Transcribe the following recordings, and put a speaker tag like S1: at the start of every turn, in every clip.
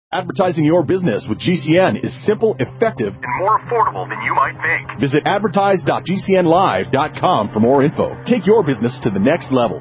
S1: Advertising your business with GCN is simple, effective, and more affordable than you might think. Visit advertise.gcnlive.com for more info. Take your business to the next level.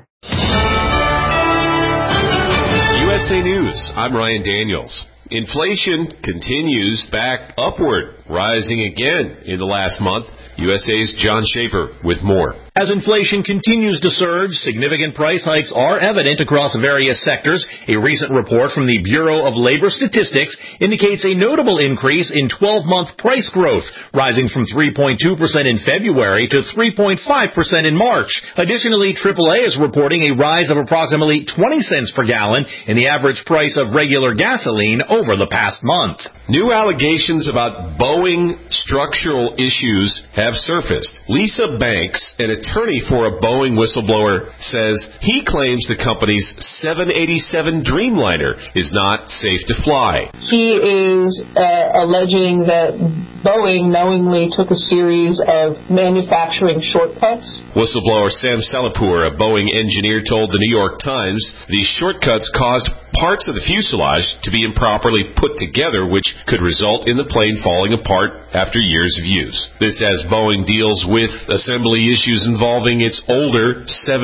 S2: USA News, I'm Ryan Daniels. Inflation continues back upward, rising again in the last month. USA's John Schaefer with more.
S3: As inflation continues to surge, significant price hikes are evident across various sectors. A recent report from the Bureau of Labor Statistics indicates a notable increase in 12-month price growth, rising from 3.2% in February to 3.5% in March. Additionally, AAA is reporting a rise of approximately 20 cents per gallon in the average price of regular gasoline over the past month.
S2: New allegations about Boeing structural issues have surfaced. Lisa Banks, an attorney for a Boeing whistleblower, says he claims the company's 787 Dreamliner is not safe to fly.
S4: He is alleging that Boeing knowingly took a series of manufacturing shortcuts.
S2: Whistleblower Sam Salahpour, a Boeing engineer, told the New York Times these shortcuts caused parts of the fuselage to be improperly put together, which could result in the plane falling apart after years of use. This as Boeing deals with assembly issues involving its older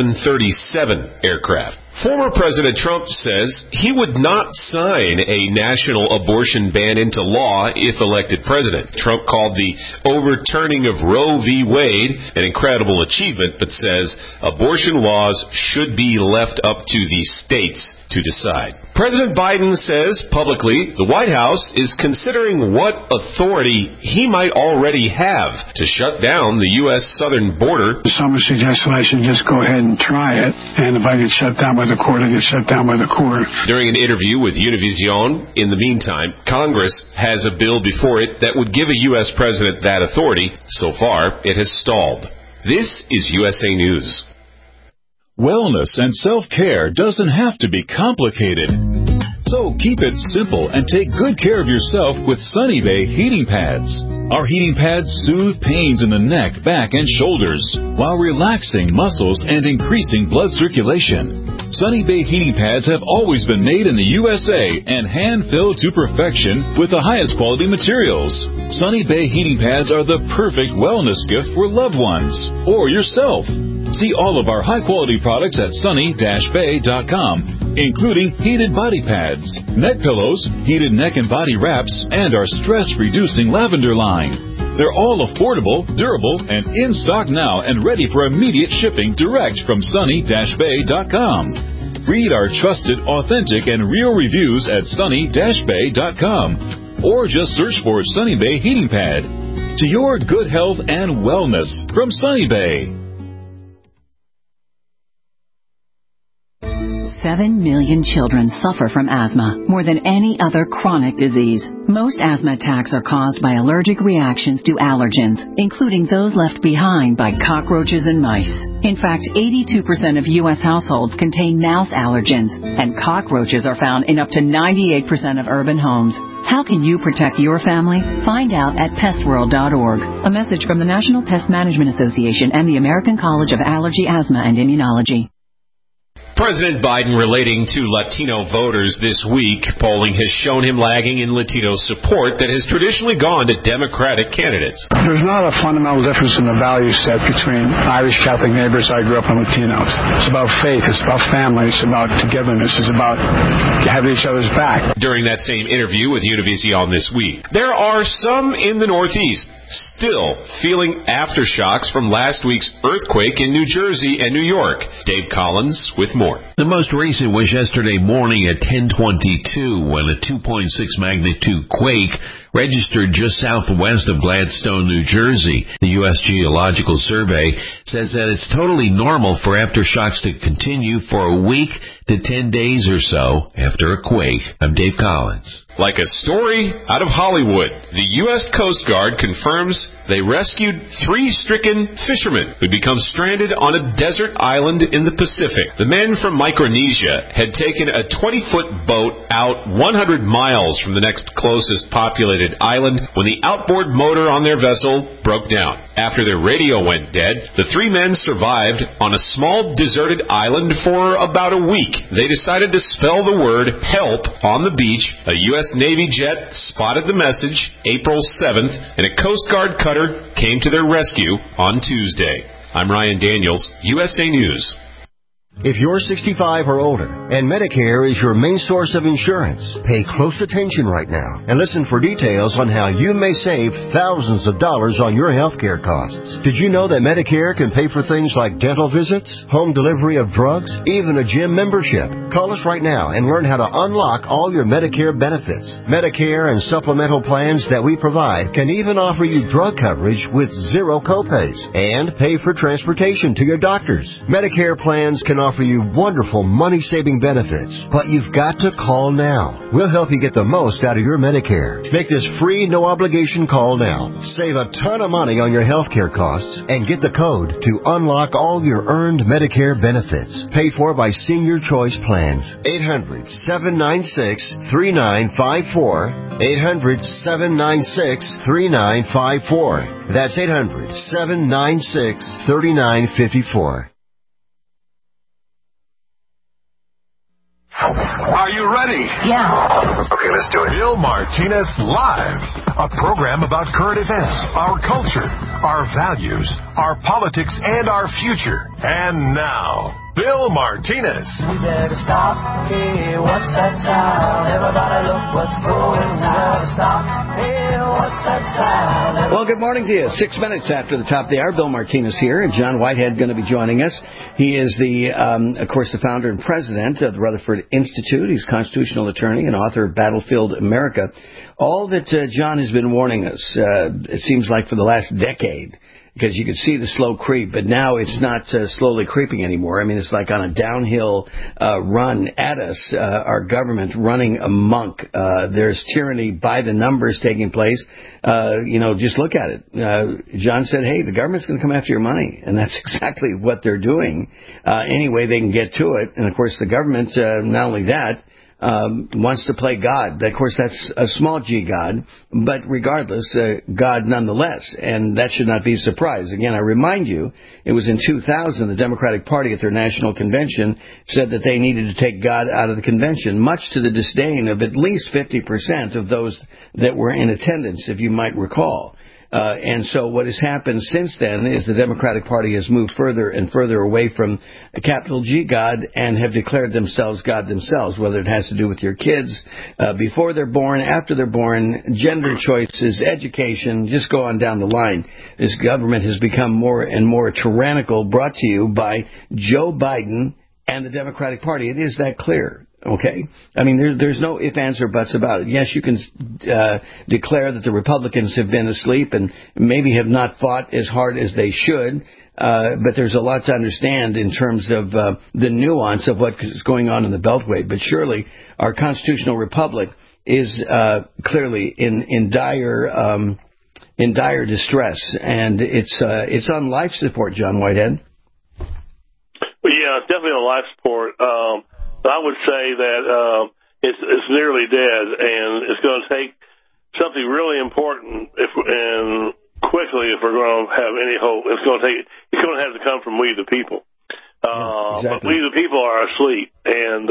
S2: 737 aircraft. Former President Trump says he would not sign a national abortion ban into law if elected president. Trump called the overturning of Roe v. Wade an incredible achievement, but says abortion laws should be left up to the states to decide. President Biden says publicly the White House is considering what authority he might already have to shut down the U.S. southern border.
S5: Some suggest I should just go ahead and try it, and if I get shut down by the court, I get shut down by the court.
S2: During an interview with Univision, in the meantime, Congress has a bill before it that would give a U.S. president that authority. So far, it has stalled. This is USA News.
S6: Wellness and self-care doesn't have to be complicated. So keep it simple and take good care of yourself with Sunny Bay heating pads. Our heating pads soothe pains in the neck, back, and shoulders while relaxing muscles and increasing blood circulation. Sunny Bay heating pads have always been made in the USA and hand-filled to perfection with the highest quality materials. Sunny Bay heating pads are the perfect wellness gift for loved ones or yourself. See all of our high-quality products at sunny-bay.com, including heated body pads, neck pillows, heated neck and body wraps, and our stress-reducing lavender line. They're all affordable, durable, and in stock now and ready for immediate shipping direct from sunny-bay.com. Read our trusted, authentic, and real reviews at sunny-bay.com, or just search for Sunny Bay Heating Pad. To your good health and wellness from Sunny Bay.
S7: 7 million children suffer from asthma, more than any other chronic disease. Most asthma attacks are caused by allergic reactions to allergens, including those left behind by cockroaches and mice. In fact, 82% of U.S. households contain mouse allergens, and cockroaches are found in up to 98% of urban homes. How can you protect your family? Find out at pestworld.org. A message from the National Pest Management Association and the American College of Allergy, Asthma, and Immunology.
S2: President Biden relating to Latino voters this week. Polling has shown him lagging in Latino support that has traditionally gone to Democratic candidates.
S5: There's not a fundamental difference in the value set between Irish Catholic neighbors I grew up and Latinos. It's about faith. It's about family. It's about togetherness. It's about having each other's back.
S2: During that same interview with Univision this week, there are some in the Northeast still feeling aftershocks from last week's earthquake in New Jersey and New York. Dave Collins with more.
S8: The most recent was yesterday morning at 10:22 when a 2.6 magnitude quake registered just southwest of Gladstone, New Jersey. The U.S. Geological Survey says that it's totally normal for aftershocks to continue for a week to 10 days or so after a quake. I'm Dave Collins.
S2: Like a story out of Hollywood, the U.S. Coast Guard confirms they rescued 3 stricken fishermen who'd become stranded on a desert island in the Pacific. The men from Micronesia had taken a 20-foot boat out 100 miles from the next closest populated island when the outboard motor on their vessel broke down. After their radio went dead, the 3 men survived on a small deserted island for about a week. They decided to spell the word help on the beach. A U.S. U.S. Navy jet spotted the message April 7th, and a Coast Guard cutter came to their rescue on Tuesday. I'm Ryan Daniels, USA News.
S9: If you're 65 or older and Medicare is your main source of insurance, pay close attention right now and listen for details on how you may save thousands of dollars on your health care costs. Did you know that Medicare can pay for things like dental visits, home delivery of drugs, even a gym membership? Call us right now and learn how to unlock all your Medicare benefits. Medicare and supplemental plans that we provide can even offer you drug coverage with zero copays and pay for transportation to your doctors. Medicare plans can offer you wonderful money-saving benefits, but you've got to call now. We'll help you get the most out of your Medicare. Make this free, no-obligation call now. Save a ton of money on your health care costs and get the code to unlock all your earned Medicare benefits. Paid for by Senior Choice Plans. 800-796-3954. 800-796-3954. That's 800-796-3954.
S10: Are you ready?
S11: Yeah.
S10: Okay, let's do it. Bill Martinez Live, a program about current events, our culture, our values, our politics, and our future. And now, Bill Martinez.
S11: We better stop. Hey, what's that sound? Everybody look what's going on. Stop. Hey, what's that sound?
S12: Well, good morning to you. 6 minutes after the top of the hour, Bill Martinez here, and John Whitehead going to be joining us. He is of course, the founder and president of the Rutherford Institute. He's a constitutional attorney and author of Battlefield America. All that John has been warning us, it seems like for the last decade, because you could see the slow creep, but now it's not slowly creeping anymore. I mean, it's like on a downhill run at us, our government running amok. There's tyranny by the numbers taking place. Just look at it. John said, hey, the government's going to come after your money, and that's exactly what they're doing. Any way they can get to it. And, of course, the government, not only that, wants to play God. Of course, that's a small g God, but regardless, God nonetheless, and that should not be a surprise. Again, I remind you, it was in 2000, the Democratic Party at their national convention said that they needed to take God out of the convention, much to the disdain of at least 50% of those that were in attendance, if you might recall. And so what has happened since then is the Democratic Party has moved further and further away from a capital G God and have declared themselves God themselves, whether it has to do with your kids before they're born, after they're born, gender choices, education, just go on down the line. This government has become more and more tyrannical, brought to you by Joe Biden and the Democratic Party. It is that clear. Okay? I mean, there's no ifs, ands, or buts about it. Yes, you can declare that the Republicans have been asleep and maybe have not fought as hard as they should, but there's a lot to understand in terms of the nuance of what is going on in the Beltway. But surely our constitutional republic is clearly in dire distress, and it's on life support, John Whitehead.
S13: Well, yeah, it's definitely on life support. I would say that it's nearly dead, and it's going to take something really important and quickly if we're going to have any hope. It's going to have to come from we the people. Exactly. But we the people are asleep, and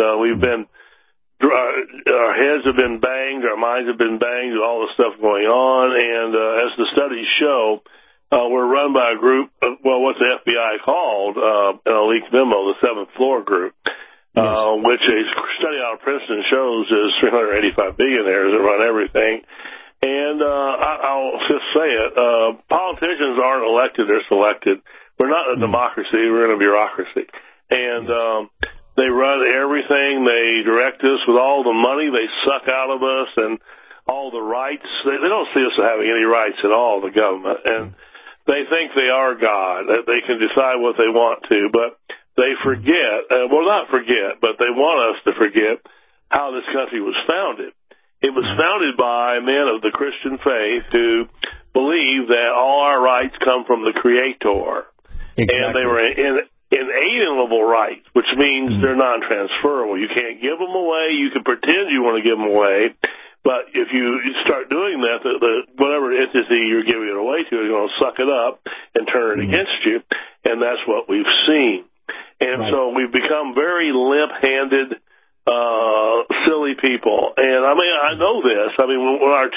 S13: our heads have been banged, our minds have been banged with all the stuff going on, and as the studies show, we're run by a group, what the FBI called, in a leaked memo, the Seventh Floor Group. Which a study out of Princeton shows is 385 billionaires that run everything. And I'll just say it, politicians aren't elected, they're selected. We're not a democracy, we're in a bureaucracy. And they run everything, they direct us with all the money they suck out of us and all the rights. They don't see us as having any rights at all, the government. And they think they are God, that they can decide what they want to, but they forget, not forget, but they want us to forget how this country was founded. It was founded by men of the Christian faith who believe that all our rights come from the Creator. Exactly. And they were inalienable rights, which means they're non-transferable. You can't give them away. You can pretend you want to give them away, but if you start doing that, whatever entity you're giving it away to is going to suck it up and turn it against you, and that's what we've seen. And so we've become very limp-handed, silly people. And I mean, I know this. I mean, when our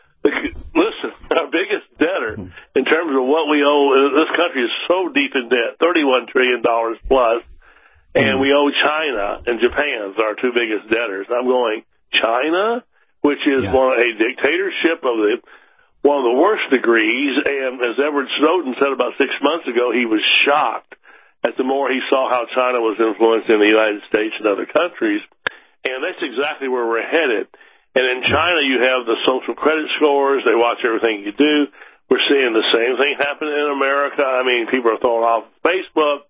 S13: biggest debtor in terms of what we owe, this country is so deep in debt, $31 trillion plus, and we owe China and Japan, our two biggest debtors. I'm going, China, which is a dictatorship of one of the worst degrees, and as Edward Snowden said about 6 months ago, he was shocked at the more he saw how China was influencing the United States and other countries, and that's exactly where we're headed. And in China, you have the social credit scores. They watch everything you do. We're seeing the same thing happen in America. I mean, people are thrown off Facebook,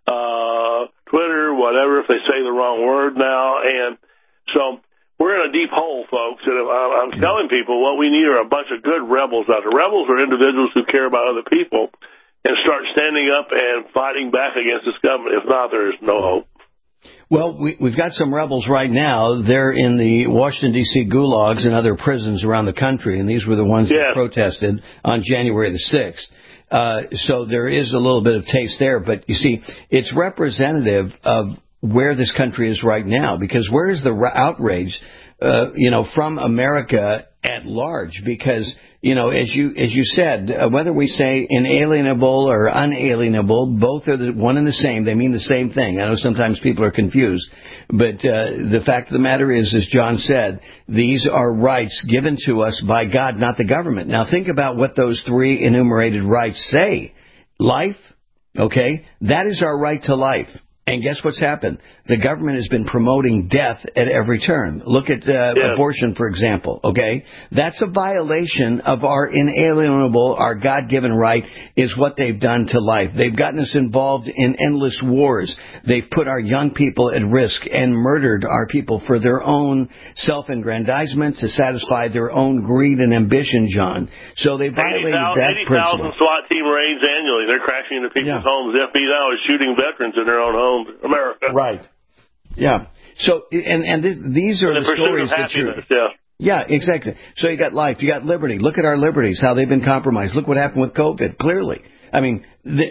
S13: Twitter, whatever, if they say the wrong word now. And so we're in a deep hole, folks. And I'm telling people what we need are a bunch of good rebels out there. Rebels are individuals who care about other people and start standing up and fighting back against this government. If not, there is no hope.
S12: Well, we've got some rebels right now. They're in the Washington, D.C. gulags and other prisons around the country, and these were the ones that protested on January the 6th. So there is a little bit of taste there. But, you see, it's representative of where this country is right now, because where is the outrage, from America at large? Because, as you said, whether we say inalienable or unalienable, both are one and the same. They mean the same thing. I know sometimes people are confused, but the fact of the matter is, as John said, these are rights given to us by God, not the government. Now think about what those three enumerated rights say. Life, okay, that is our right to life. And guess what's happened? The government has been promoting death at every turn. Look at abortion, for example, okay? That's a violation of our inalienable, our God-given right, is what they've done to life. They've gotten us involved in endless wars. They've put our young people at risk and murdered our people for their own self-aggrandizement to satisfy their own greed and ambition, John. So they violated that principle.
S13: 80,000 SWAT team raids annually. They're crashing into people's homes. The FBI now is shooting veterans in their own homes in America.
S12: Right. Yeah. So, and these are the stories that you're... Yeah, exactly. So you got life, you got liberty. Look at our liberties, how they've been compromised. Look what happened with COVID, clearly. I mean,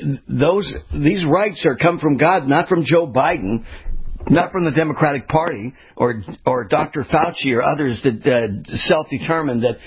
S12: these rights come from God, not from Joe Biden, not from the Democratic Party or Dr. Fauci or others that self-determined that,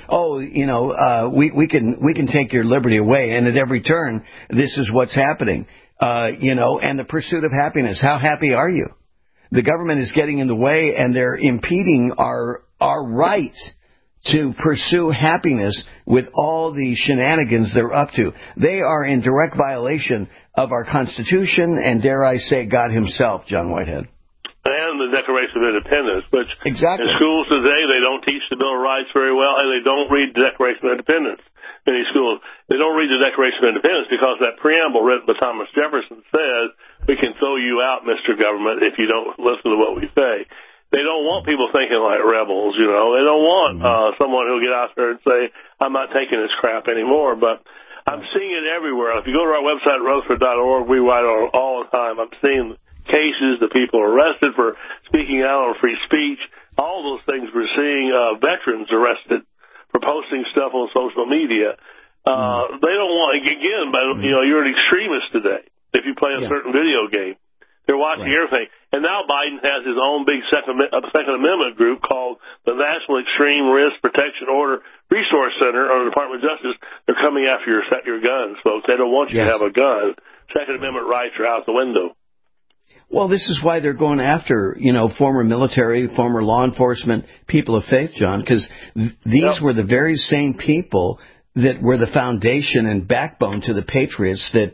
S12: we can take your liberty away. And at every turn, this is what's happening. And the pursuit of happiness. How happy are you? The government is getting in the way, and they're impeding our right to pursue happiness with all the shenanigans they're up to. They are in direct violation of our Constitution and, dare I say, God himself, John Whitehead.
S13: And the Declaration of Independence, which
S12: exactly.
S13: In schools today, they don't teach the Bill of Rights very well, and they don't read the Declaration of Independence. Many schools, they don't read the Declaration of Independence because that preamble written by Thomas Jefferson says, we can throw you out, Mr. Government, if you don't listen to what we say. They don't want people thinking like rebels, They don't want someone who'll get out there and say, I'm not taking this crap anymore. But I'm seeing it everywhere. If you go to our website, Rutherford.org, we write on it all the time. I'm seeing cases, the people arrested for speaking out on free speech, all those things. We're seeing veterans arrested for posting stuff on social media. They don't want, again, but you're an extremist today if you play a certain video game. They're watching everything. And now Biden has his own big Second Amendment group called the National Extreme Risk Protection Order Resource Center under the Department of Justice. They're coming after your guns, folks. They don't want you to have a gun. Second Amendment rights are out the window.
S12: Well, this is why they're going after, former military, former law enforcement, people of faith, John, because these were the very same people that were the foundation and backbone to the Patriots that,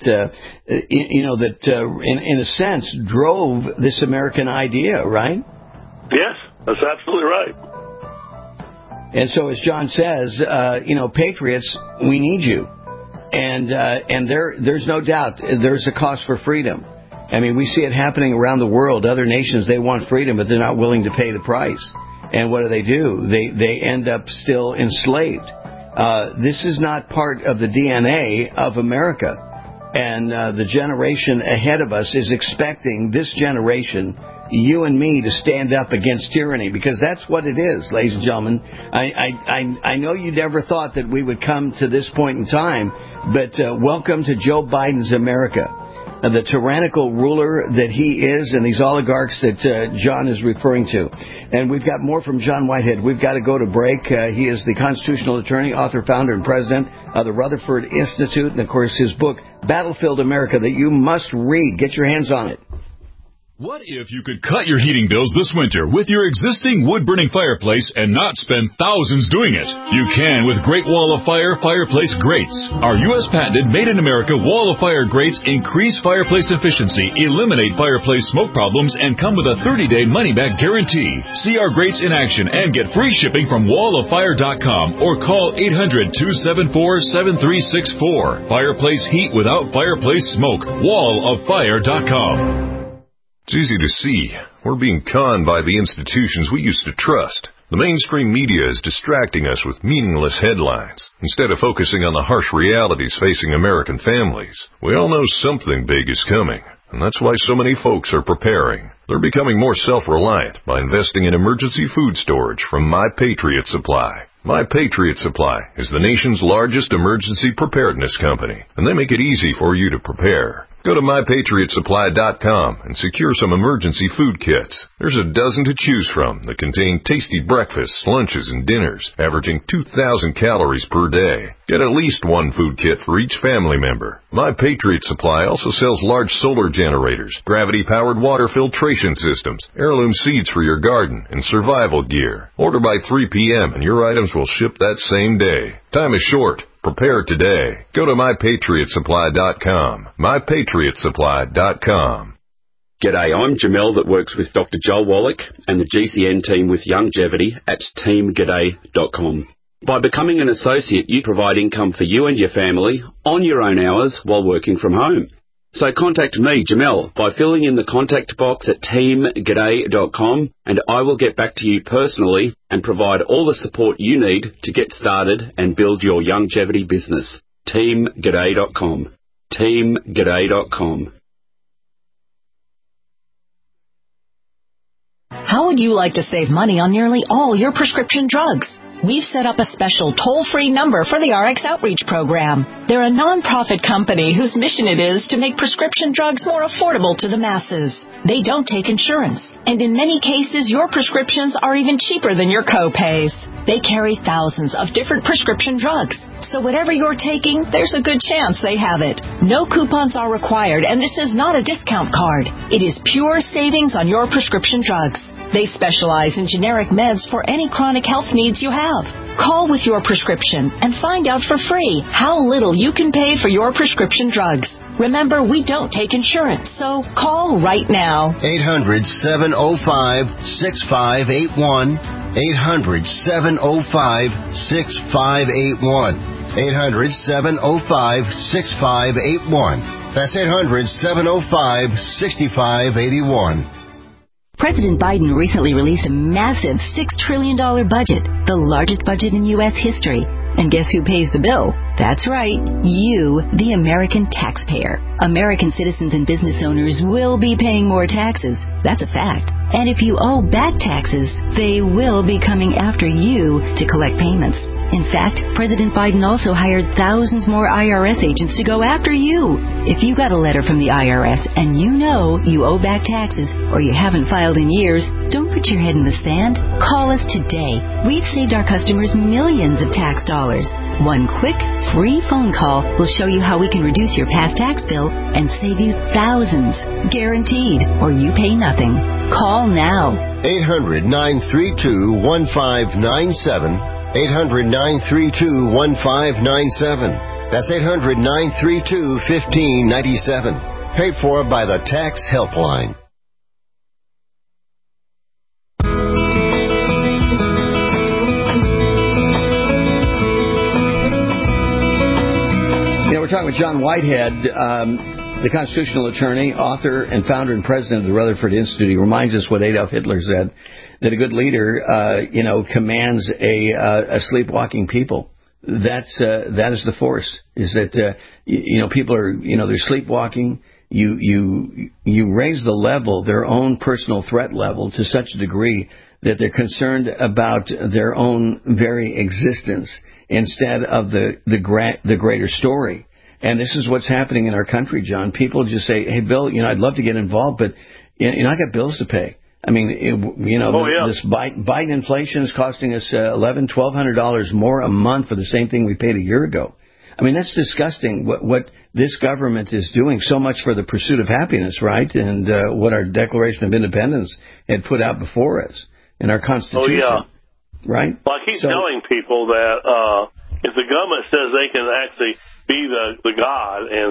S12: in a sense, drove this American idea, right?
S13: Yes, that's absolutely right.
S12: And so, as John says, Patriots, we need you. And there's no doubt there's a cost for freedom. I mean, we see it happening around the world. Other nations, they want freedom, but they're not willing to pay the price. And what do? They end up still enslaved. This is not part of the DNA of America. And the generation ahead of us is expecting this generation, you and me, to stand up against tyranny, because that's what it is, ladies and gentlemen. I know you never thought that we would come to this point in time, but welcome to Joe Biden's America. the tyrannical ruler that he is and these oligarchs that John is referring to. And we've got more from John Whitehead. We've got to go to break. He is the constitutional attorney, author, founder, and president of the Rutherford Institute, and, of course, his book, Battlefield America, that you must read. Get your hands on it.
S6: What if you could cut your heating bills this winter with your existing wood-burning fireplace and not spend thousands doing it? You can with Great Wall of Fire fireplace grates. Our U.S. patented made-in-America Wall of Fire grates increase fireplace efficiency, eliminate fireplace smoke problems, and come with a 30-day money-back guarantee. See our grates in action and get free shipping from walloffire.com or call 800-274-7364. Fireplace heat without fireplace smoke. walloffire.com.
S10: It's easy to see. We're being conned by the institutions we used to trust. The mainstream media is distracting us with meaningless headlines instead of focusing on the harsh realities facing American families. We all know something big is coming, and that's why so many folks are preparing. They're becoming more self-reliant by investing in emergency food storage from My Patriot Supply. My Patriot Supply is the nation's largest emergency preparedness company, and they make it easy for you to prepare. Go to MyPatriotSupply.com and secure some emergency food kits. There's a dozen to choose from that contain tasty breakfasts, lunches, and dinners, averaging 2,000 calories per day. Get at least one food kit for each family member. My Patriot Supply also sells large solar generators, gravity-powered water filtration systems, heirloom seeds for your garden, and survival gear. Order by 3 p.m. and your items will ship that same day. Time is short. Prepare today. Go to MyPatriotSupply.com. MyPatriotSupply.com.
S14: G'day, I'm Jamel that works with Dr. Joel Wallach and the GCN team with Longevity at teamg'day.com. By becoming an associate, you provide income for you and your family on your own hours while working from home. So contact me, Jamel, by filling in the contact box at teamg'day.com, and I will get back to you personally and provide all the support you need to get started and build your longevity business. teamg'day.com. teamg'day.com.
S15: How would you like to save money on nearly all your prescription drugs? We've set up a special toll-free number for the RX Outreach Program. They're a non-profit company whose mission it is to make prescription drugs more affordable to the masses. They don't take insurance, and in many cases, your prescriptions are even cheaper than your co-pays. They carry thousands of different prescription drugs, so whatever you're taking, there's a good chance they have it. No coupons are required, and this is not a discount card. It is pure savings on your prescription drugs. They specialize in generic meds for any chronic health needs you have. Call with your prescription and find out for free how little you can pay for your prescription drugs. Remember, we don't take insurance, so call right now.
S9: 800-705-6581. 800-705-6581. 800-705-6581. That's 800-705-6581.
S16: President Biden recently released a massive $6 trillion budget, the largest budget in U.S. history. And guess who pays the bill? That's right, you, the American taxpayer. American citizens and business owners will be paying more taxes. That's a fact. And if you owe back taxes, they will be coming after you to collect payments. In fact, President Biden also hired thousands more IRS agents to go after you. If you got a letter from the IRS and you know you owe back taxes or you haven't filed in years, don't put your head in the sand. Call us today. We've saved our customers millions of tax dollars. One quick, free phone call will show you how we can reduce your past tax bill and save you thousands. Guaranteed, or you pay nothing. Call now.
S9: 800-932-1597. 800-932-1597. That's 800-932-1597. Paid for by the Tax Helpline.
S12: We're talking with John Whitehead, the constitutional attorney, author, and founder and president of the Rutherford Institute. He reminds us what Adolf Hitler said, that a good leader, commands a sleepwalking people. That is the force. Is that people are they're sleepwalking. You raise the level, their own personal threat level, to such a degree that they're concerned about their own very existence instead of the greater story. And this is what's happening in our country, John. People just say, hey, Bill, I'd love to get involved, but, I got bills to pay. I mean, this Biden inflation is costing us $1,100, $1,200 more a month for the same thing we paid a year ago. I mean, that's disgusting what this government is doing so much for the pursuit of happiness, right? And what our Declaration of Independence had put out before us in our Constitution.
S13: Oh, yeah.
S12: Right?
S13: Well, I keep telling people that if the government says they can actually be the God and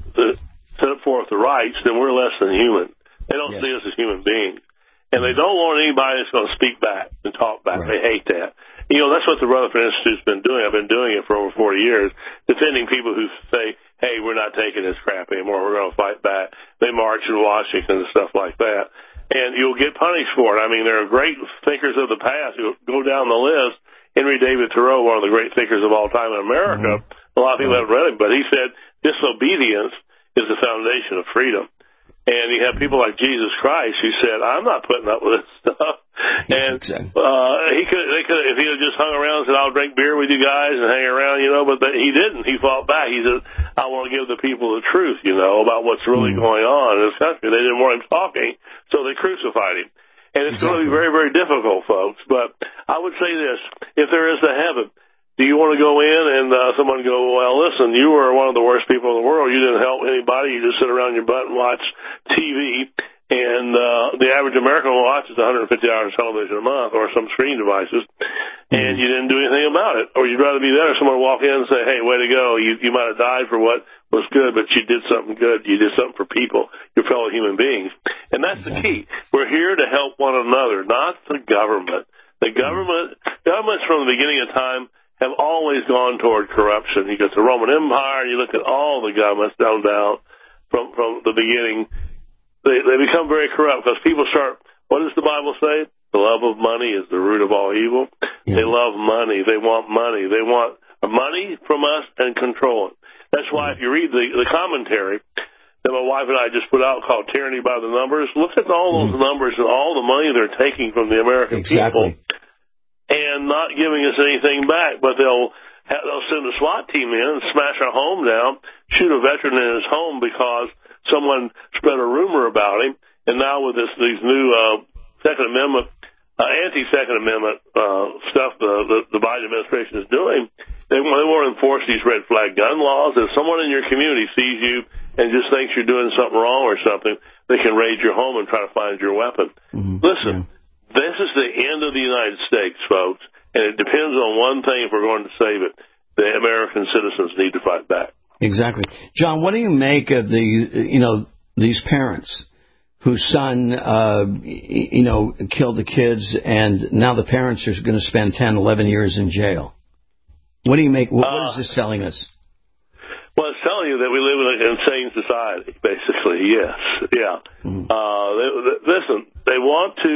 S13: set forth the rights, then we're less than human. They don't see us as human beings. And they don't want anybody that's going to speak back and talk back. Right. They hate that. That's what the Rutherford Institute's been doing. I've been doing it for over 40 years, defending people who say, hey, we're not taking this crap anymore. We're going to fight back. They march in Washington and stuff like that. And you'll get punished for it. I mean, there are great thinkers of the past who go down the list. Henry David Thoreau, one of the great thinkers of all time in America. A lot of people haven't read him, but he said disobedience is the foundation of freedom. And you have people like Jesus Christ who said, I'm not putting up with this stuff. And they could, if he had just hung around and said, I'll drink beer with you guys and hang around, but he didn't. He fought back. He said, I want to give the people the truth, about what's really going on in this country. They didn't want him talking, so they crucified him. And it's going to be very, very difficult, folks. But I would say this, if there is a heaven, do you want to go in and someone go, well, listen, you were one of the worst people in the world. You didn't help anybody. You just sit around your butt and watch TV. And the average American watches 150 hours of television a month or some screen devices, and you didn't do anything about it. Or you'd rather be there, someone walk in and say, hey, way to go. You might have died for what was good, but you did something good. You did something for people, your fellow human beings. And that's the key. We're here to help one another, not the government. The governments from the beginning of time have always gone toward corruption. You got the Roman Empire, you look at all the governments down from the beginning. They become very corrupt because people start, what does the Bible say? The love of money is the root of all evil. Yeah. They love money. They want money. They want money from us and control it. That's why if you read the commentary that my wife and I just put out called Tyranny by the Numbers, look at all those numbers and all the money they're taking from the American people. And not giving us anything back, but they'll send a SWAT team in and smash our home down, shoot a veteran in his home because someone spread a rumor about him. And now with these new Second Amendment, anti-Second Amendment stuff the Biden administration is doing, they want to enforce these red flag gun laws. If someone in your community sees you and just thinks you're doing something wrong or something, they can raid your home and try to find your weapon. Listen. This is the end of the United States, folks, and it depends on one thing if we're going to save it. The American citizens need to fight back.
S12: Exactly. John, what do you make of these parents whose son, killed the kids, and now the parents are going to spend 10, 11 years in jail? What do you make? What is this telling us?
S13: Well, it's telling you that we live in an insane society, basically, yes. Yeah. Listen, they want to,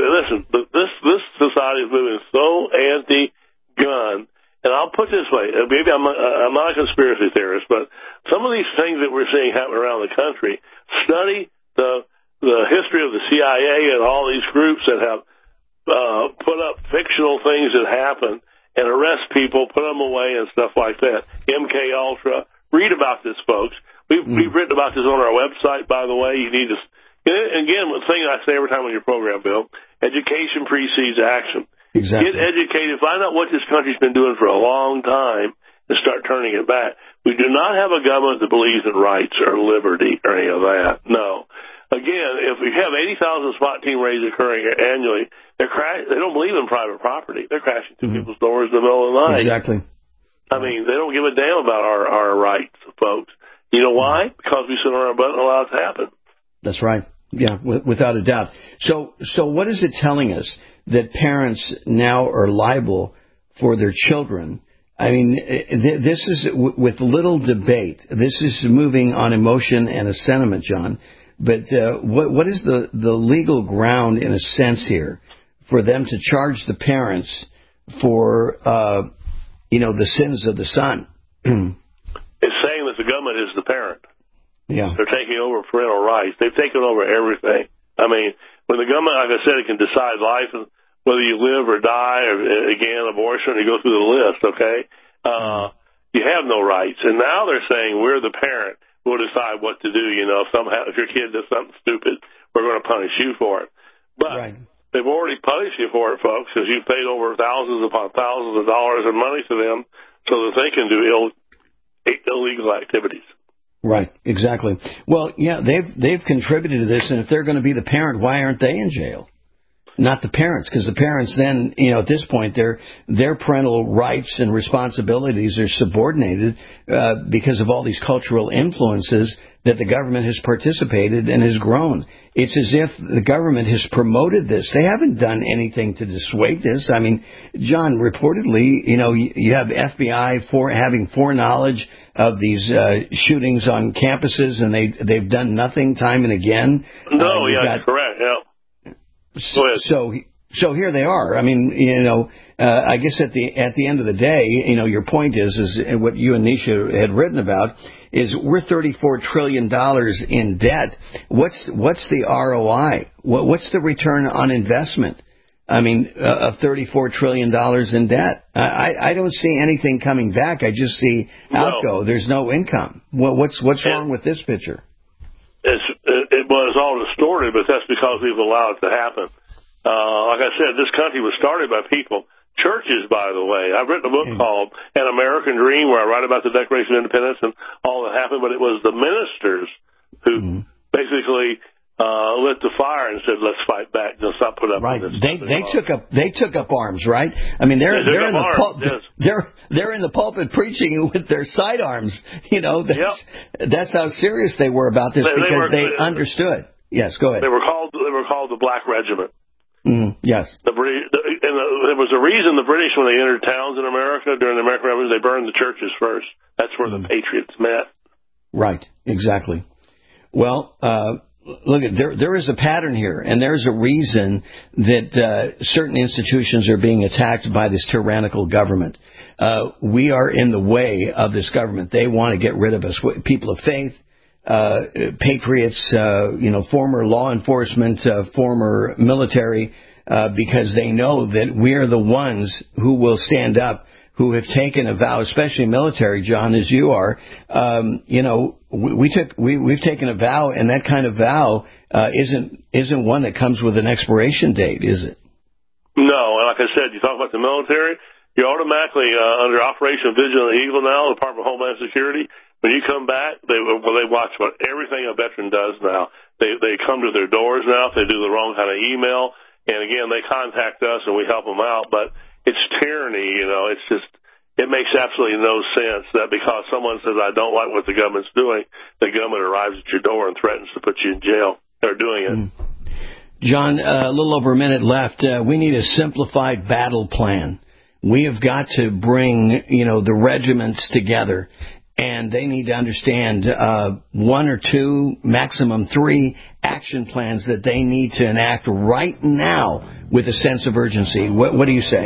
S13: this society is moving so anti-gun, and I'll put it this way, maybe I'm not a conspiracy theorist, but some of these things that we're seeing happen around the country, study the history of the CIA and all these groups that have put up fictional things that happen and arrest people, put them away and stuff like that. MK Ultra. Read about this, folks. We've written about this on our website, by the way. You need to, again, the thing I say every time on your program, Bill, education precedes action. Exactly. Get educated. Find out what this country's been doing for a long time and start turning it back. We do not have a government that believes in rights or liberty or any of that. No. Again, if we have 80,000 SWAT team raids occurring annually, they don't believe in private property. They're crashing through people's doors in the middle of the night.
S12: Exactly.
S13: I mean, they don't give a damn about our rights, folks. You know why? Because we sit on our butt and allow it to happen.
S12: That's right. Yeah, without a doubt. So what is it telling us that parents now are liable for their children? I mean, this is with little debate. This is moving on emotion and a sentiment, John. But what is the legal ground, in a sense, here for them to charge the parents for the sins of the son?
S13: It's saying that the government is the parent.
S12: Yeah.
S13: They're taking over parental rights. They've taken over everything. I mean, when the government, like I said, it can decide life, and whether you live or die, or again, abortion, you go through the list, okay? you have no rights. And now they're saying we're the parent. We'll decide what to do. If your kid does something stupid, we're going to punish you for it. But they've already punished you for it, folks, because you've paid over thousands upon thousands of dollars of money to them so that they can do illegal activities.
S12: Right, exactly. Well, yeah, they've contributed to this, and if they're going to be the parent, why aren't they in jail? Not the parents, because the parents then, at this point, their parental rights and responsibilities are subordinated because of all these cultural influences that the government has participated and has grown. It's as if the government has promoted this. They haven't done anything to dissuade this. I mean, John, reportedly, you have FBI having foreknowledge of these shootings on campuses, and they've done nothing time and again.
S13: No, that's correct, yeah.
S12: So here they are. I mean, I guess at the end of the day, your point is what you and Nisha had written about is we're $34 trillion in debt. What's the ROI? What's the return on investment? I mean, of $34 trillion in debt. I don't see anything coming back. I just see outgo. There's no income. What's wrong with this picture?
S13: It was all distorted, but that's because we've allowed it to happen. Like I said, this country was started by people. Churches, by the way. I've written a book called An American Dream, where I write about the Declaration of Independence and all that happened, but it was the ministers who basically lit the fire and said, let's fight back. Let's not put up with this.
S12: They took up arms, right? I mean, they're in the pulpit preaching with their sidearms. That's how serious they were about this because they understood. Yes, go ahead.
S13: They were called the Black Regiment.
S12: Yes.
S13: There was a reason the British, when they entered towns in America during the American Revolution, they burned the churches first. That's where the patriots met.
S12: Right. Exactly. Well, look, there is a pattern here, and there's a reason that certain institutions are being attacked by this tyrannical government. We are in the way of this government. They want to get rid of us. People of faith, patriots, former law enforcement, former military, because they know that we are the ones who will stand up, who have taken a vow, especially military, John, as you are. We've taken a vow, and that kind of vow isn't one that comes with an expiration date, is it?
S13: No, and like I said, you talk about the military, you're automatically under Operation Vigilant Eagle now, the Department of Homeland Security. When you come back, they watch everything a veteran does now. They come to their doors now if they do the wrong kind of email. And again, they contact us and we help them out. But it's tyranny, it's just, it makes absolutely no sense that because someone says, I don't like what the government's doing, the government arrives at your door and threatens to put you in jail. They're doing it.
S12: John, a little over a minute left. We need a simplified battle plan. We have got to bring, the regiments together. And they need to understand 1 or 2, maximum 3 action plans that they need to enact right now with a sense of urgency. What do you say?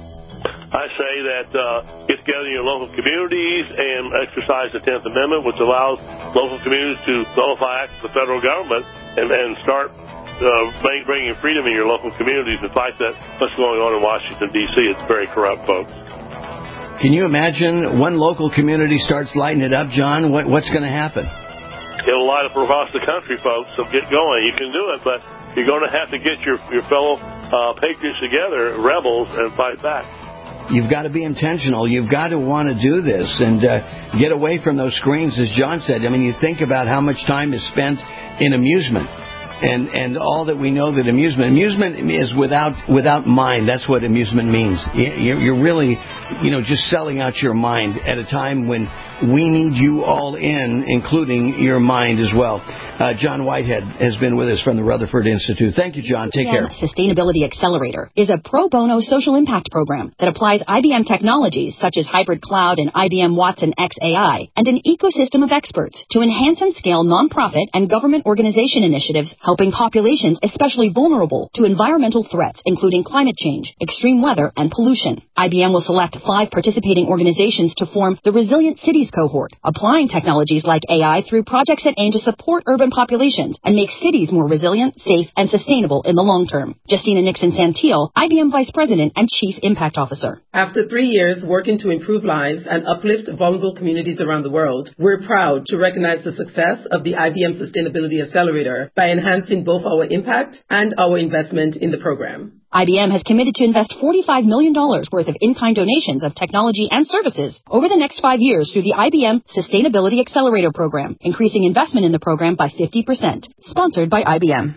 S13: I say that get together in your local communities and exercise the 10th Amendment, which allows local communities to nullify acts of the federal government and start bringing freedom in your local communities and fight what's going on in Washington, D.C. It's very corrupt, folks.
S12: Can you imagine one local community starts lighting it up, John? What's going to happen?
S13: It'll light up across the country, folks, so get going. You can do it, but you're going to have to get your fellow patriots together, rebels, and fight back.
S12: You've got to be intentional. You've got to want to do this and get away from those screens, as John said. I mean, you think about how much time is spent in amusement. And all that we know that amusement is without mind. That's what amusement means. You're really, just selling out your mind at a time when we need you all in, including your mind as well. John Whitehead has been with us from the Rutherford Institute. Thank you, John. Take care.
S17: Sustainability Accelerator is a pro bono social impact program that applies IBM technologies such as hybrid cloud and IBM Watson XAI and an ecosystem of experts to enhance and scale nonprofit and government organization initiatives helping populations especially vulnerable to environmental threats, including climate change, extreme weather, and pollution. IBM will select 5 participating organizations to form the Resilient Cities Cohort, applying technologies like AI through projects that aim to support urban populations and make cities more resilient, safe, and sustainable in the long term. Justina Nixon-Santil, IBM Vice President and Chief Impact Officer.
S18: After 3 years working to improve lives and uplift vulnerable communities around the world, we're proud to recognize the success of the IBM Sustainability Accelerator by enhancing both our impact and our investment in the program.
S17: IBM has committed to invest $45 million worth of in-kind donations of technology and services over the next 5 years through the IBM Sustainability Accelerator program, increasing investment in the program by 50%. Sponsored by IBM.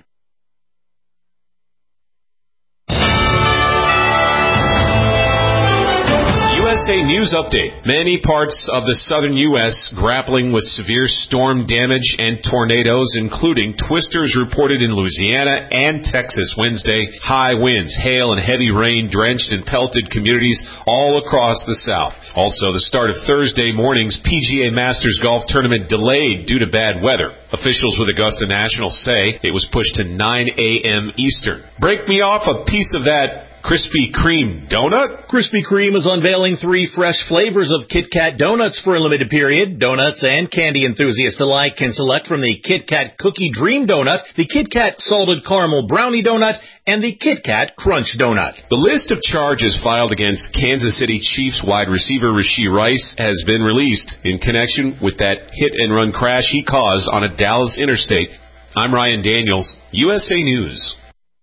S2: USA News Update. Many parts of the southern U.S. grappling with severe storm damage and tornadoes, including twisters reported in Louisiana and Texas Wednesday. High winds, hail, and heavy rain drenched and pelted communities all across the South. Also, the start of Thursday morning's PGA Masters Golf Tournament delayed due to bad weather. Officials with Augusta National say it was pushed to 9 a.m. Eastern. Break me off a piece of that Krispy Kreme donut?
S3: Krispy Kreme is unveiling 3 fresh flavors of Kit Kat donuts for a limited period. Donuts and candy enthusiasts alike can select from the Kit Kat Cookie Dream Donut, the Kit Kat Salted Caramel Brownie Donut, and the Kit Kat Crunch Donut.
S2: The list of charges filed against Kansas City Chiefs wide receiver Rashee Rice has been released in connection with that hit-and-run crash he caused on a Dallas interstate. I'm Ryan Daniels, USA News.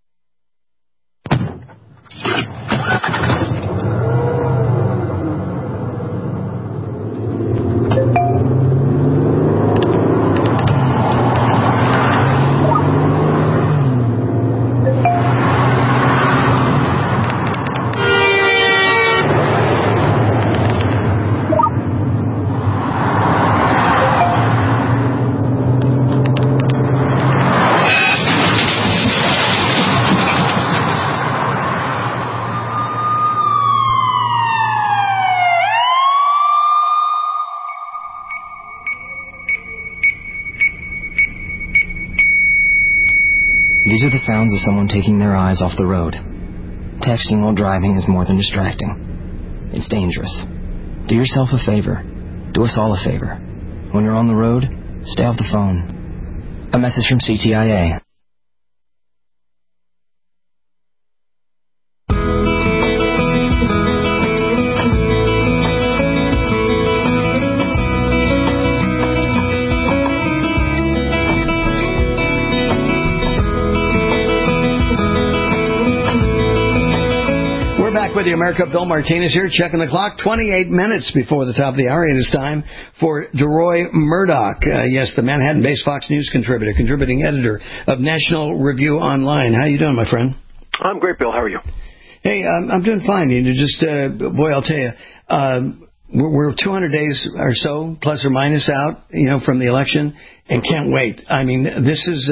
S19: These are the sounds of someone taking their eyes off the road. Texting while driving is more than distracting. It's dangerous. Do yourself a favor. Do us all a favor. When you're on the road, stay off the phone. A message from CTIA.
S12: With the America, Bill Martinez here, checking the clock. 28 minutes before the top of the hour. It is time for DeRoy Murdoch. Yes, the Manhattan-based Fox News contributor, contributing editor of National Review Online. How you doing, my friend?
S20: I'm great, Bill. How are you?
S12: Hey, I'm doing fine. You just, boy, I'll tell you, we're 200 days or so, plus or minus out, from the election, and can't wait. I mean, this is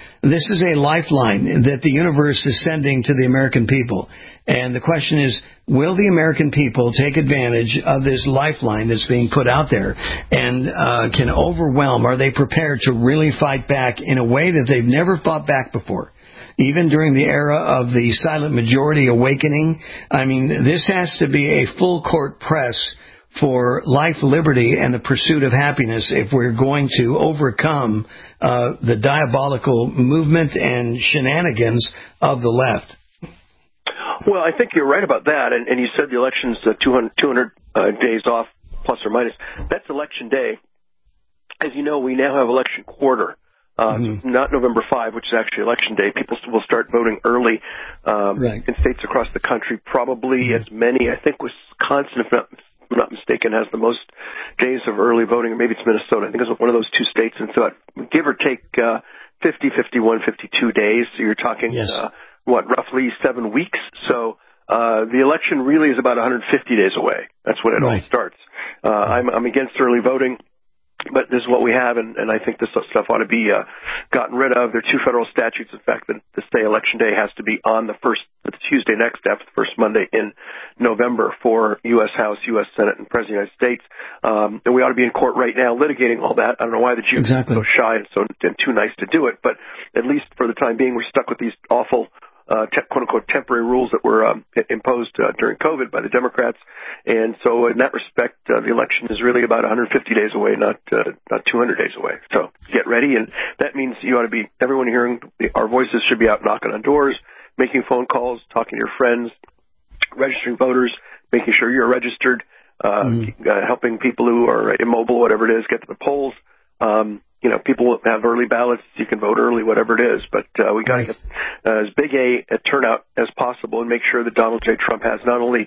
S12: a lifeline that the universe is sending to the American people. And the question is, will the American people take advantage of this lifeline that's being put out there and can overwhelm? Are they prepared to really fight back in a way that they've never fought back before? Even during the era of the silent majority awakening, I mean, this has to be a full court press for life, liberty, and the pursuit of happiness if we're going to overcome the diabolical movement and shenanigans of the left.
S20: Well, I think you're right about that, and you said the election's 200 days off, plus or minus. That's election day. As you know, we now have election quarter. Not November 5, which is actually election day. People will start voting early in states across the country. Probably as many, I think Wisconsin, if I'm not mistaken, has the most days of early voting, or maybe it's Minnesota. I think it's one of those two states. And so give or take 50, 51, 52 days. So you're talking, roughly 7 weeks. So the election really is about 150 days away. That's when it all starts. I'm against early voting. But this is what we have, and I think this stuff ought to be gotten rid of. There are 2 federal statutes, in fact, that say Election Day has to be on the Tuesday next after the first Monday in November for U.S. House, U.S. Senate, and President of the United States. And we ought to be in court right now litigating all that. I don't know why the Jews are so shy and too nice to do it, but at least for the time being, we're stuck with these awful quote-unquote temporary rules that were imposed during COVID by the Democrats. And so in that respect, the election is really about 150 days away, not 200 days away. So get ready, and that means you ought to be, everyone hearing our voices should be out knocking on doors, making phone calls, talking to your friends, registering voters, making sure you're registered, helping people who are immobile, whatever it is, get to the polls. People have early ballots. You can vote early, whatever it is. But we got to get as big a turnout as possible and make sure that Donald J. Trump has not only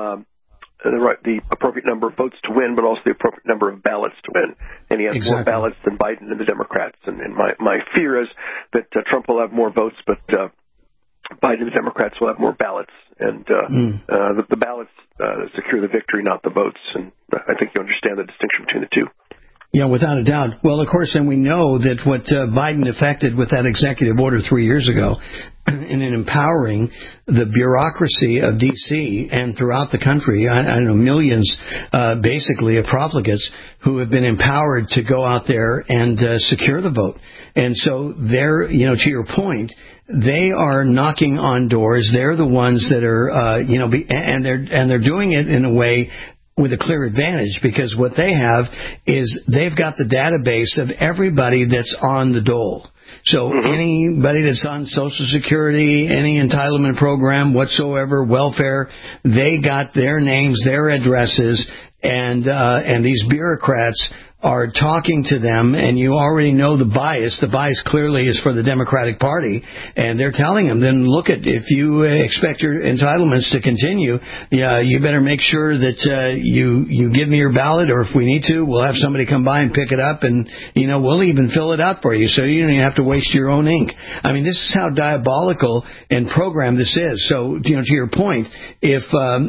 S20: the appropriate number of votes to win, but also the appropriate number of ballots to win. And he has more ballots than Biden and the Democrats. And my fear is that Trump will have more votes, but Biden and the Democrats will have more ballots. And the ballots secure the victory, not the votes. And I think you understand the distinction between the two.
S12: Yeah, without a doubt. Well, of course, and we know that what Biden effected with that executive order 3 years ago in empowering the bureaucracy of D.C. and throughout the country, I know millions basically of profligates who have been empowered to go out there and secure the vote. And so they're, to your point, they are knocking on doors. They're the ones that are, and they're doing it in a way with a clear advantage, because what they have is they've got the database of everybody that's on the dole. So anybody that's on Social Security, any entitlement program whatsoever, welfare, they got their names, their addresses, and these bureaucrats are talking to them, and you already know the bias. The bias clearly is for the Democratic Party, and they're telling them, then look at, if you expect your entitlements to continue, you better make sure that you give me your ballot, or if we need to, we'll have somebody come by and pick it up, and we'll even fill it out for you, so you don't even have to waste your own ink. I mean, this is how diabolical and programmed this is. So, to your point, if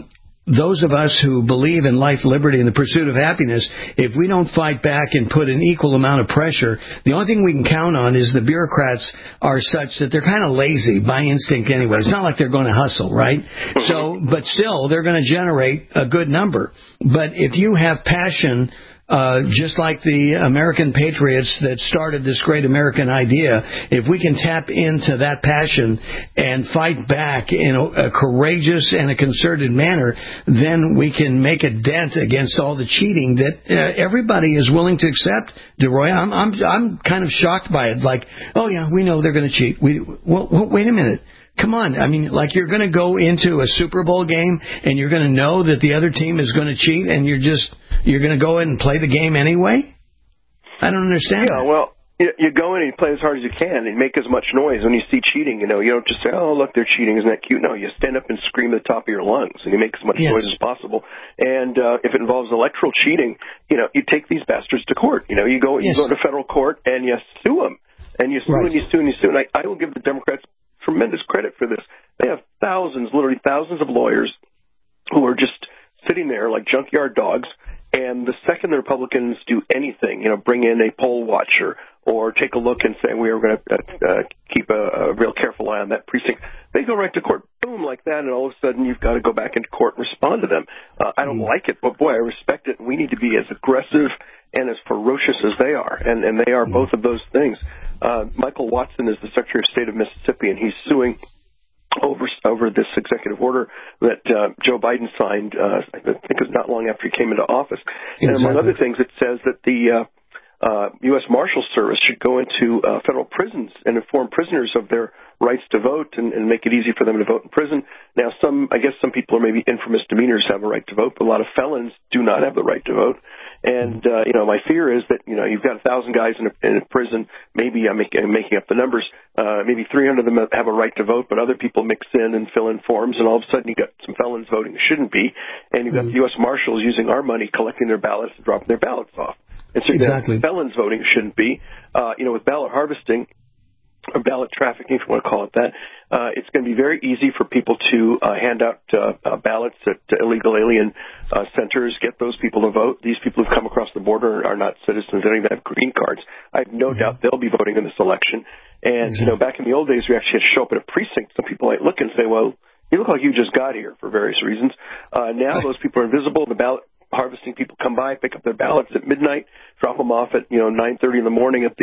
S12: those of us who believe in life, liberty, and the pursuit of happiness, if we don't fight back and put an equal amount of pressure, the only thing we can count on is the bureaucrats are such that they're kind of lazy by instinct anyway. It's not like they're going to hustle, right? So, but still, they're going to generate a good number. But if you have passion, just like the American patriots that started this great American idea, if we can tap into that passion and fight back in a courageous and a concerted manner, then we can make a dent against all the cheating that everybody is willing to accept. DeRoy, I'm kind of shocked by it. Like, oh yeah, we know they're going to cheat. Well, wait a minute. Come on. I mean, like, you're going to go into a Super Bowl game and you're going to know that the other team is going to cheat, and you're going to go in and play the game anyway? I don't understand.
S20: Yeah, well, you go in and you play as hard as you can and make as much noise when you see cheating. You don't just say, oh, look, they're cheating. Isn't that cute? No, you stand up and scream at the top of your lungs and you make as much noise as possible. And if it involves electoral cheating, you take these bastards to court. You go to federal court and you sue them. And you sue and you sue and you sue. And I will give the Democrats tremendous credit for this. They have literally thousands of lawyers who are just sitting there like junkyard dogs, and the second the Republicans do anything, bring in a poll watcher or take a look and say we are going to keep a real careful eye on that precinct, they go right to court, boom, like that, and all of a sudden you've got to go back into court and respond to them. I don't like it, but boy, I respect it, and we need to be as aggressive and as ferocious as they are, and they are both of those things. Michael Watson is the Secretary of State of Mississippi, and he's suing over this executive order that Joe Biden signed, I think it was not long after he came into office. And among other things, it says that the U.S. Marshal Service should go into federal prisons and inform prisoners of their rights to vote and make it easy for them to vote in prison. Now, I guess some people are maybe infamous demeanors have a right to vote, but a lot of felons do not have the right to vote. And, my fear is that, you've got 1,000 guys in a prison. Maybe I'm making up the numbers. Maybe 300 of them have a right to vote, but other people mix in and fill in forms, and all of a sudden you got some felons voting who shouldn't be, and you've got the U.S. Marshals using our money collecting their ballots and dropping their ballots off. And so felons voting who shouldn't be. With ballot harvesting, or ballot trafficking, if you want to call it that, it's going to be very easy for people to hand out ballots at illegal alien centers, get those people to vote. These people who've come across the border are not citizens. They don't even have green cards. I have no doubt they'll be voting in this election. And, back in the old days, we actually had to show up at a precinct. Some people might look and say, well, you look like you just got here for various reasons. Now those people are invisible. The ballot harvesting people come by, pick up their ballots at midnight, drop them off at 9:30 in the morning at the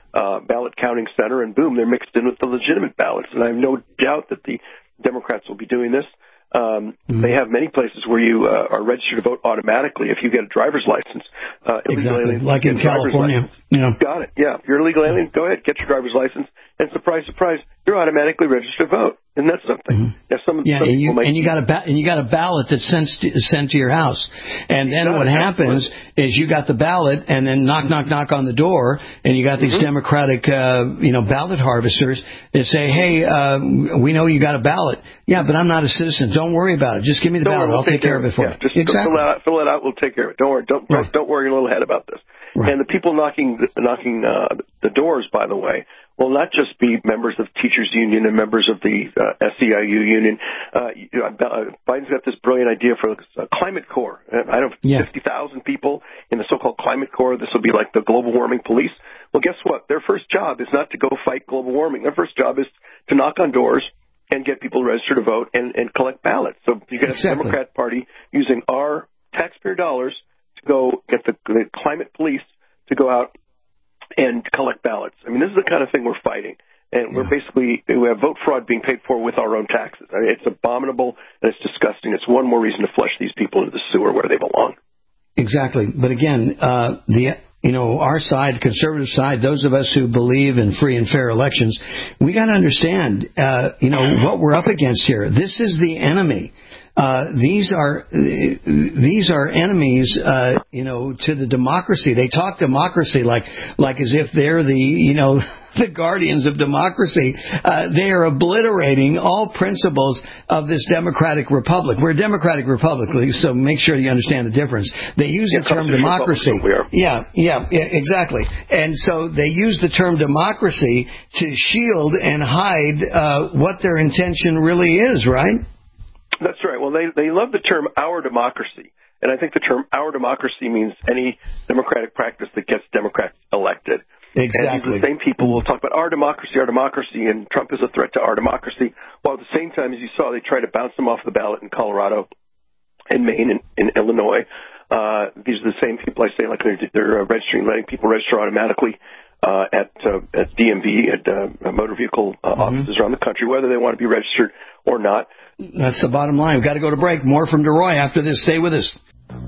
S20: ballot counting center, and boom, they're mixed in with the legitimate ballots. And I have no doubt that the Democrats will be doing this. They have many places where you are registered to vote automatically if you get a driver's license.
S12: Exactly, like in California. Yeah.
S20: Got it. Yeah, if you're a legal alien, go ahead, get your driver's license, and surprise, surprise, you're automatically registered to vote. Isn't that something? Now, some
S12: you got a ballot that's sent to your house, and then what happens is you got the ballot, and then knock on the door, and you got these Democratic ballot harvesters that say, hey, we know you got a ballot. Yeah, but I'm not a citizen. Don't worry about it. Just give me the ballot. I'll take care of it for you.
S20: Just fill it out. We'll take care of it. Don't worry. Don't worry your little head about this. Right. And the people knocking the doors, by the way, will not just be members of Teachers Union and members of the SEIU Union. Biden's got this brilliant idea for a climate corps. I don't know, 50,000 people in the so-called climate corps. This will be like the global warming police. Well, guess what? Their first job is not to go fight global warming. Their first job is to knock on doors and get people registered to vote and collect ballots. So you get a Democrat Party using our taxpayer dollars to go get the climate police to go out and collect ballots. I mean, this is the kind of thing we're fighting. And we have vote fraud being paid for with our own taxes. I mean, it's abominable and it's disgusting. It's one more reason to flush these people into the sewer where they belong. Exactly. But again, our side, the conservative side, those of us who believe in free and fair elections, we got to understand, what we're up against here. This is the enemy. These are enemies, to the democracy. They talk democracy like as if they're the guardians of democracy. They are obliterating all principles of this democratic republic. We're a democratic republic, so make sure you understand the difference. They use the term democracy. Yeah, exactly. And so they use the term democracy to shield and hide what their intention really is, right? That's right. Well, they love the term our democracy. And I think the term our democracy means any democratic practice that gets Democrats elected. Exactly. And the same people will talk about our democracy, and Trump is a threat to our democracy, while at the same time, as you saw, they try to bounce them off the ballot in Colorado and Maine and in Illinois. These are the same people I say, like they're letting people register automatically at DMV, at motor vehicle offices around the country, whether they want to be registered or not. That's the bottom line. We've got to go to break. More from DeRoy after this. Stay with us.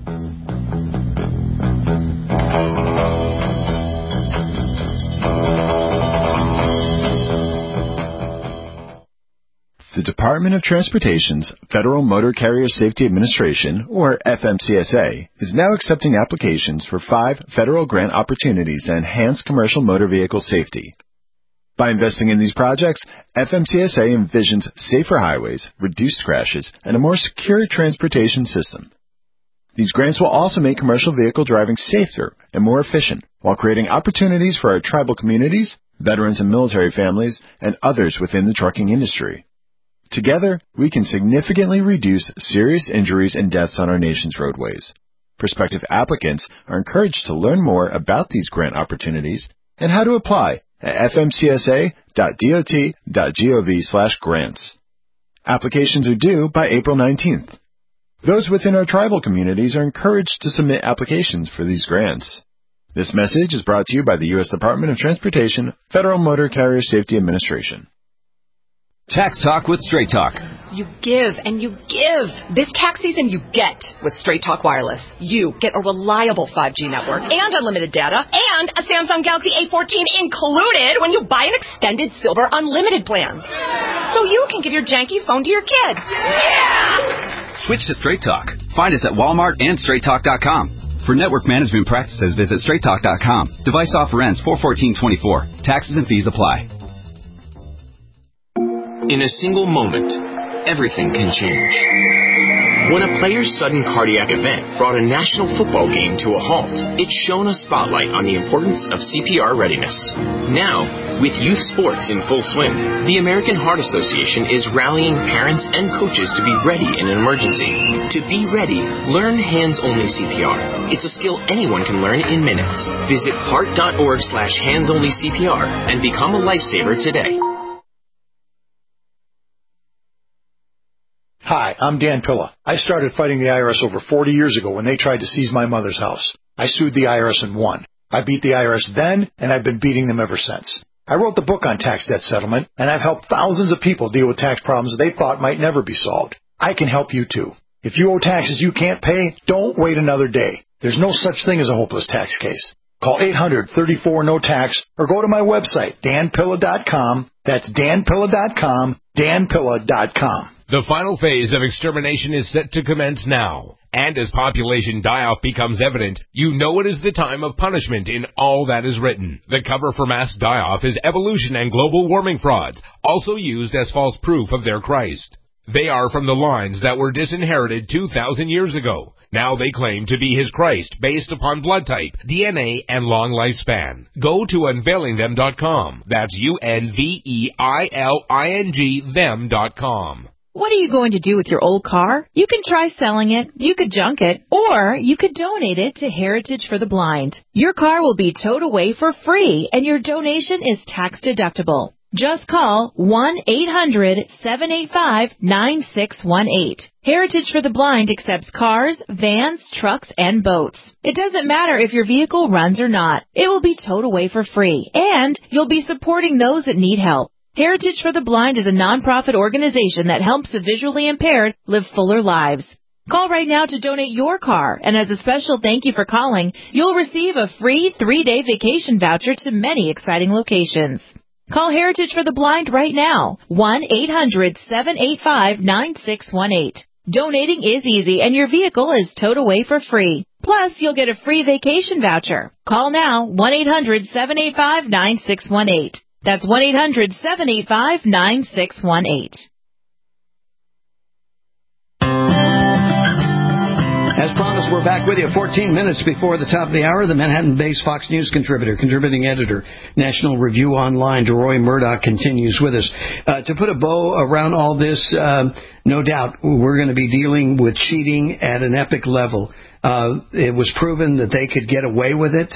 S1: The Department of Transportation's Federal Motor Carrier Safety Administration, or FMCSA, is now accepting applications for 5 federal grant opportunities to enhance commercial motor vehicle safety. By investing in these projects, FMCSA envisions safer highways, reduced crashes, and a more secure transportation system. These grants will also make commercial vehicle driving safer and more efficient, while creating opportunities for our tribal communities, veterans and military families, and others within the trucking industry. Together, we can significantly reduce serious injuries and deaths on our nation's roadways. Prospective applicants are encouraged to learn more about these grant opportunities and how to apply at fmcsa.dot.gov/grants. Applications are due by April 19th. Those within our tribal communities are encouraged to submit applications for these grants. This message is brought to you by the U.S. Department of Transportation, Federal Motor Carrier Safety Administration.
S21: Tax Talk with Straight Talk.
S22: You give and you give. This tax season you get with Straight Talk Wireless. You get a reliable 5G network and unlimited data and a Samsung Galaxy A14 included when you buy an extended silver unlimited plan. So you can give your janky phone to your kid. Yeah!
S21: Switch to Straight Talk. Find us at Walmart and StraightTalk.com. For network management practices, visit StraightTalk.com. Device offer ends 4/14/24. Taxes and fees apply.
S23: In a single moment, everything can change. When a player's sudden cardiac event brought a national football game to a halt, it shone a spotlight on the importance of CPR readiness. Now, with youth sports in full swing, the American Heart Association is rallying parents and coaches to be ready in an emergency. To be ready, learn hands-only CPR. It's a skill anyone can learn in minutes. Visit heart.org/hands-only-CPR and become a lifesaver today.
S24: Hi, I'm Dan Pilla. I started fighting the IRS over 40 years ago when they tried to seize my mother's house. I sued the IRS and won.
S4: I beat the IRS then, and I've been beating them ever since. I wrote the book on tax debt settlement, and I've helped thousands of people deal with tax problems they thought might never be solved. I can help you too. If you owe taxes you can't pay, don't wait another day. There's no such thing as a hopeless tax case. Call 800-34-NO-TAX or go to my website, danpilla.com. That's danpilla.com, danpilla.com.
S5: The final phase of extermination is set to commence now. And as population die-off becomes evident, you know it is the time of punishment in all that is written. The cover for mass die-off is evolution and global warming frauds, also used as false proof of their Christ. They are from the lines that were disinherited 2,000 years ago. Now they claim to be his Christ based upon blood type, DNA, and long lifespan. Go to unveilingthem.com. That's UNVEILING them.com.
S7: What are you going to do with your old car? You can try selling it, you could junk it, or you could donate it to Heritage for the Blind. Your car will be towed away for free, and your donation is tax deductible. Just call 1-800-785-9618. Heritage for the Blind accepts cars, vans, trucks, and boats. It doesn't matter if your vehicle runs or not. It will be towed away for free, and you'll be supporting those that need help. Heritage for the Blind is a nonprofit organization that helps the visually impaired live fuller lives. Call right now to donate your car, and as a special thank you for calling, you'll receive a free 3-day vacation voucher to many exciting locations. Call Heritage for the Blind right now, 1-800-785-9618. Donating is easy, and your vehicle is towed away for free. Plus, you'll get a free vacation voucher. Call now, 1-800-785-9618. That's 1-800-785-9618.
S12: As promised, we're back with you 14 minutes before the top of the hour. The Manhattan-based Fox News contributing editor, National Review Online, DeRoy Murdoch, continues with us. To put a bow around all this, no doubt we're going to be dealing with cheating at an epic level. It was proven that they could get away with it.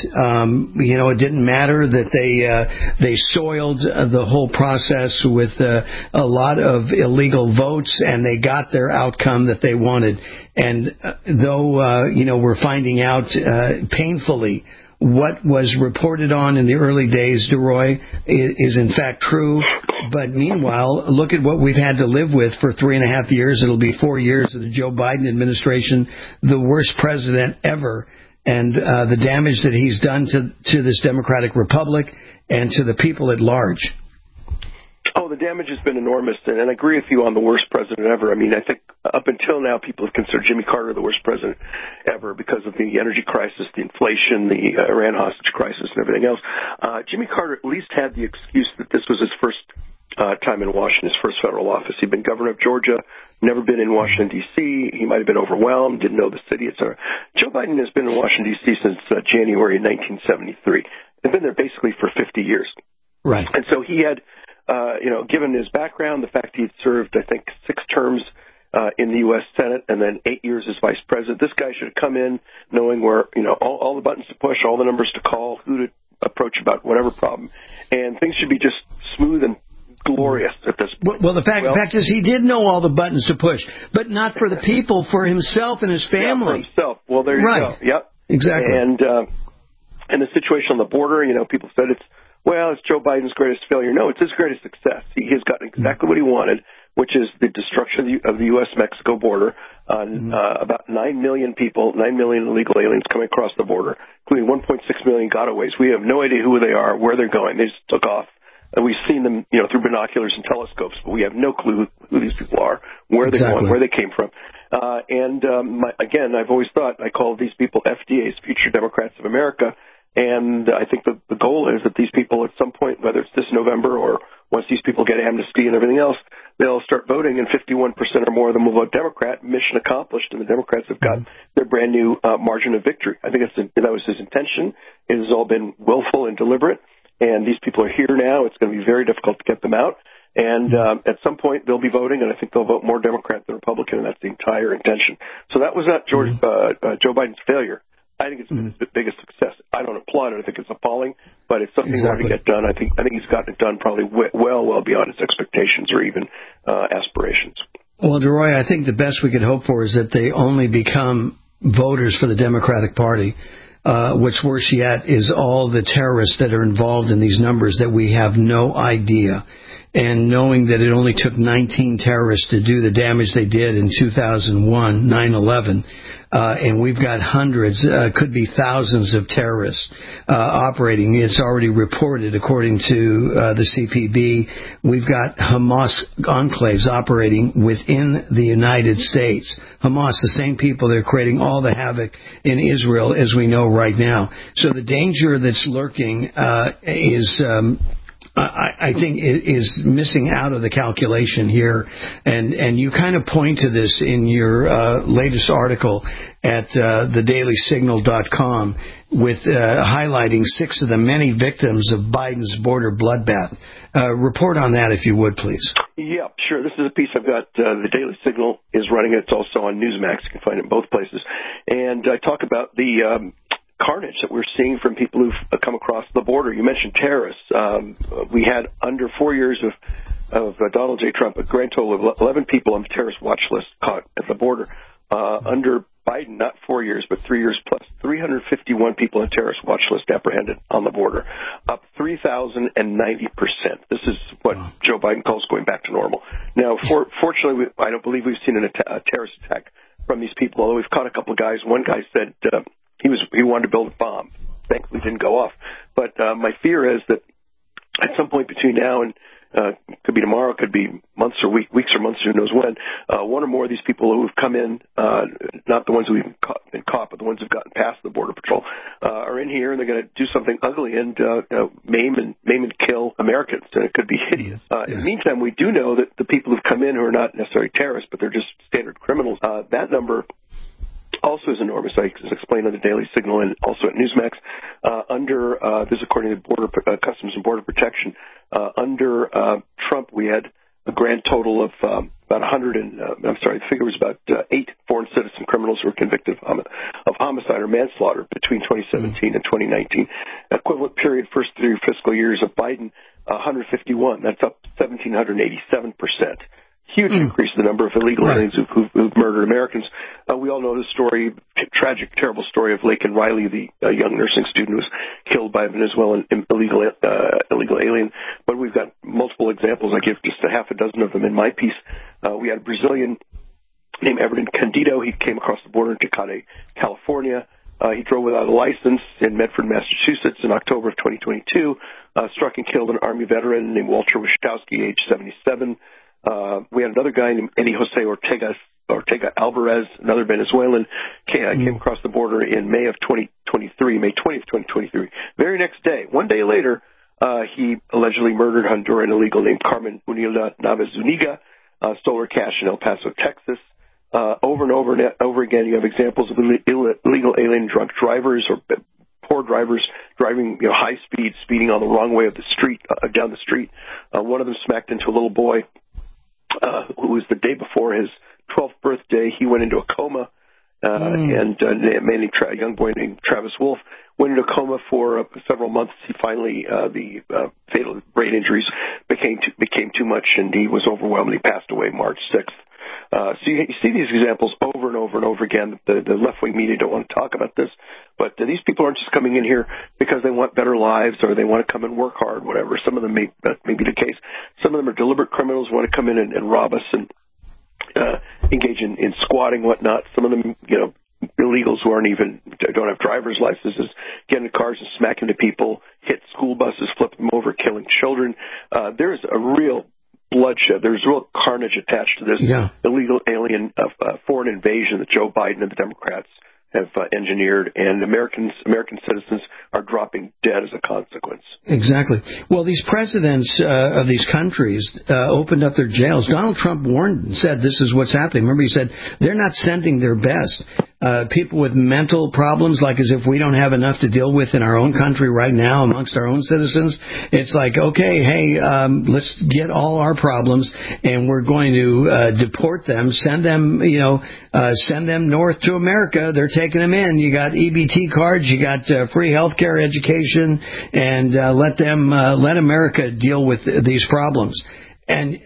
S12: It didn't matter that they soiled the whole process with a lot of illegal votes, and they got their outcome that they wanted. And though we're finding out painfully what was reported on in the early days, DeRoy, is in fact true. But meanwhile, look at what we've had to live with for 3.5 years. It'll be 4 years of the Joe Biden administration, the worst president ever, and the damage that he's done to this Democratic Republic and to the people at large.
S20: Oh, the damage has been enormous, and I agree with you on the worst president ever. I mean, I think up until now, people have considered Jimmy Carter the worst president ever because of the energy crisis, the inflation, the Iran hostage crisis, and everything else. Jimmy Carter at least had the excuse that this was his first time in Washington, his first federal office. He'd been governor of Georgia, never been in Washington, D.C. He might have been overwhelmed, didn't know the city, etc. Joe Biden has been in Washington, D.C. since January 1973. He's been there basically for 50 years.
S12: Right.
S20: And so he had, given his background, the fact he'd served, I think, 6 terms in the U.S. Senate and then 8 years as vice president, this guy should have come in knowing where, all the buttons to push, all the numbers to call, who to approach about whatever problem. And things should be just smooth and glorious at this point.
S12: Well, the fact is he did know all the buttons to push, but not for the people, for himself and his family.
S20: Yeah, for himself. Well, there you go. Yep.
S12: Exactly.
S20: And the situation on the border, people said it's Joe Biden's greatest failure. No, it's his greatest success. He has gotten exactly what he wanted, which is the destruction of the U.S.-Mexico border. About 9 million people, 9 million illegal aliens coming across the border, including 1.6 million gotaways. We have no idea who they are, where they're going. They just took off. And we've seen them, through binoculars and telescopes, but we have no clue who these people are, where they're going, where they came from. Again, I've always thought I call these people FDA's Future Democrats of America. And I think the goal is that these people at some point, whether it's this November or once these people get amnesty and everything else, they'll start voting, and 51% or more of them will vote Democrat. Mission accomplished, and the Democrats have got their brand new margin of victory. I think that was his intention. It has all been willful and deliberate, and these people are here now. It's going to be very difficult to get them out. And at some point, they'll be voting, and I think they'll vote more Democrat than Republican, and that's the entire intention. So that was not Joe Biden's failure. I think it's the biggest success. I don't applaud it. I think it's appalling, but it's something that to get done. I think he's gotten it done probably well beyond his expectations or even aspirations.
S12: Well, DeRoy, I think the best we could hope for is that they only become voters for the Democratic Party. what's worse yet is all the terrorists that are involved in these numbers that we have no idea. And knowing that it only took 19 terrorists to do the damage they did in 2001, 9/11, and we've got hundreds, could be thousands of terrorists operating. It's already reported, according to the CPB. We've got Hamas enclaves operating within the United States. Hamas, the same people that are creating all the havoc in Israel as we know right now. So the danger that's lurking is... I think is missing out of the calculation here, and you kind of point to this in your latest article at thedailysignal.com with highlighting 6 of the many victims of Biden's border bloodbath. Report on that, if you would, please.
S20: Yeah, sure. This is a piece I've got. The Daily Signal is running it. It's also on Newsmax. You can find it in both places. And I talk about the carnage that we're seeing from people who've come across the border. You mentioned terrorists. We had under 4 years of Donald J. Trump, a grand total of 11 people on the terrorist watch list caught at the border. Under Biden, not 4 years, but 3 years plus, 351 people on terrorist watch list apprehended on the border, up 3,090%. This is what Joe Biden calls going back to normal. Now, fortunately, I don't believe we've seen a terrorist attack from these people, although we've caught a couple of guys. One guy said he wanted to build a bomb. Thankfully, it didn't go off. But my fear is that at some point between now and could be tomorrow, could be months or weeks or months, who knows when, one or more of these people who have come in, not the ones who've been caught, but the ones who've gotten past the Border Patrol, are in here and they're going to do something ugly and maim and kill Americans, and it could be hideous. In the meantime, we do know that the people who've come in who are not necessarily terrorists, but they're just standard criminals, that number also is enormous. I explained on the Daily Signal and also at Newsmax. This is according to Customs and Border Protection. Under Trump, we had a grand total of about 100 and, the figure was about 8 foreign citizen criminals who were convicted of homicide or manslaughter between 2017 and 2019. Equivalent period first 3 fiscal years of Biden, 151. That's up 1,787%. Huge increase in the number of illegal aliens who've murdered Americans. We all know the story, tragic, terrible story of Laken Riley, the young nursing student who was killed by a Venezuelan illegal alien. But we've got multiple examples. I give just a half a dozen of them in my piece. We had a Brazilian named Everton Candido. He came across the border in Tecate, California. He drove without a license in Medford, Massachusetts in October of 2022. Struck and killed an Army veteran named Walter Wischowski, age 77. We had another guy named Eddie Jose Ortega Alvarez, another Venezuelan, came across the border in May of 2023, May 20th, 2023. Very next day, one day later, he allegedly murdered Honduran illegal named Carmen Unilda Naves Zuniga, stole her cash in El Paso, Texas. Over and over again, you have examples of illegal alien drunk drivers or poor drivers driving high speed, speeding on the wrong way of the street, down the street. One of them smacked into a little boy who was the day before his 12th birthday. He went into a coma, and a young boy named Travis Wolf went into a coma for several months. He finally, the fatal brain injuries became too much, and he was overwhelmed. He passed away March 6th. So you see these examples over and over and over again. The left-wing media don't want to talk about this, but these people aren't just coming in here because they want better lives or they want to come and work hard, whatever. Some of them may be the case. Some of them are deliberate criminals who want to come in and rob us and engage in squatting, whatnot. Some of them, illegals who don't have driver's licenses, get in cars and smack into people, hit school buses, flip them over, killing children. There's a real bloodshed. There's real carnage attached to this illegal alien foreign invasion that Joe Biden and the Democrats have engineered, and American citizens are dropping dead as a consequence.
S12: Exactly. Well, these presidents of these countries opened up their jails. Donald Trump warned and said this is what's happening. Remember, he said they're not sending their best. People with mental problems, like as if we don't have enough to deal with in our own country right now amongst our own citizens. It's like, okay, hey, let's get all our problems and we're going to deport them, send them north to America. They're taking them in. You got EBT cards, you got free health care, education, and let America deal with these problems. And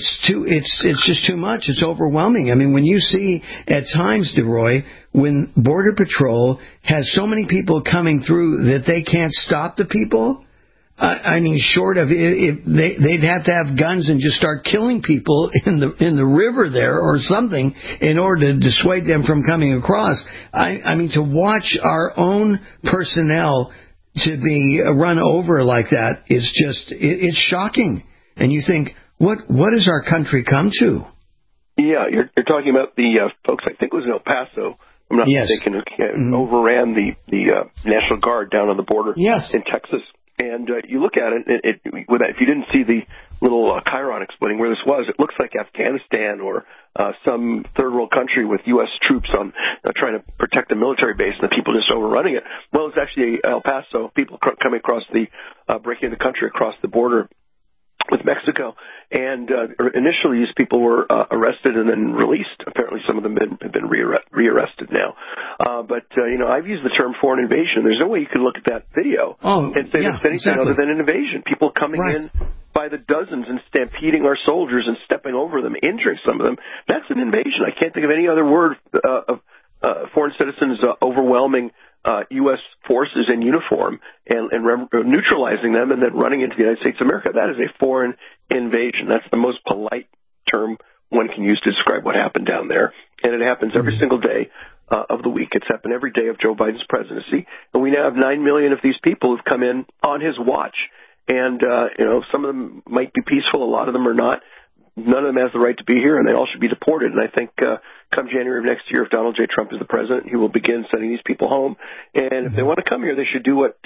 S12: it's just too much. It's overwhelming. I mean, when you see at times, DeRoy, when Border Patrol has so many people coming through that they can't stop the people, I mean, short of if they'd have to have guns and just start killing people in the river there or something in order to dissuade them from coming across. I mean, to watch our own personnel to be run over like that is just it's shocking. And you think, what has our country come to?
S20: Yeah, you're talking about the folks. I think it was in El Paso. I'm not mistaken. Overran the National Guard down on the border in Texas. And you look at it, if you didn't see the little chyron explaining where this was, it looks like Afghanistan or some third world country with U.S. troops on trying to protect a military base and the people just overrunning it. Well, it's actually El Paso, people coming across breaking the country across the border with Mexico. And initially these people were arrested and then released. Apparently some of them have been rearrested now. But I've used the term foreign invasion. There's no way you can look at that video and say it's anything other than an invasion. People coming in by the dozens and stampeding our soldiers and stepping over them, injuring some of them. That's an invasion. I can't think of any other word of foreign citizens overwhelming U.S. forces in uniform and neutralizing them and then running into the United States of America. That is a foreign invasion. That's the most polite term one can use to describe what happened down there. And it happens every single day of the week. It's happened every day of Joe Biden's presidency. And we now have 9 million of these people who've come in on his watch. And, some of them might be peaceful. A lot of them are not. None of them has the right to be here, and they all should be deported. And I think come January of next year, if Donald J. Trump is the president, he will begin sending these people home. And if they want to come here, they should do what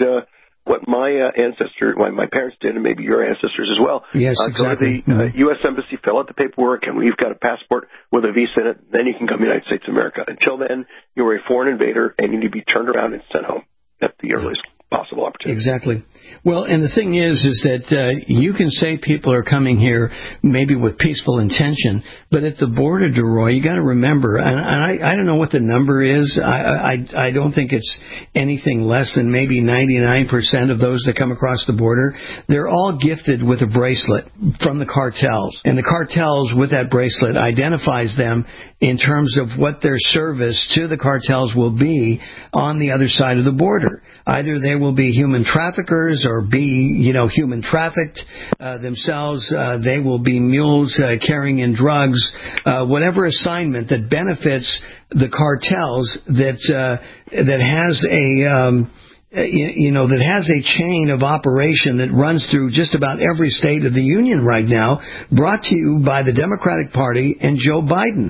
S20: my my parents did, and maybe your ancestors as well.
S12: Yes, exactly.
S20: Go to the U.S. Embassy, fill out the paperwork, and we've got a passport with a visa in it. Then you can come to the United States of America. Until then, you're a foreign invader, and you need to be turned around and sent home at the earliest possible opportunity.
S12: Exactly. Well, and the thing is that you can say people are coming here maybe with peaceful intention, but at the border, DeRoy, you got to remember, and I don't know what the number is. I don't think it's anything less than maybe 99% of those that come across the border. They're all gifted with a bracelet from the cartels, and the cartels with that bracelet identifies them in terms of what their service to the cartels will be on the other side of the border. Either they will be human traffickers or be, human trafficked themselves. They will be mules carrying in drugs, whatever assignment that benefits the cartels that has a chain of operation that runs through just about every state of the union right now, brought to you by the Democratic Party and Joe Biden.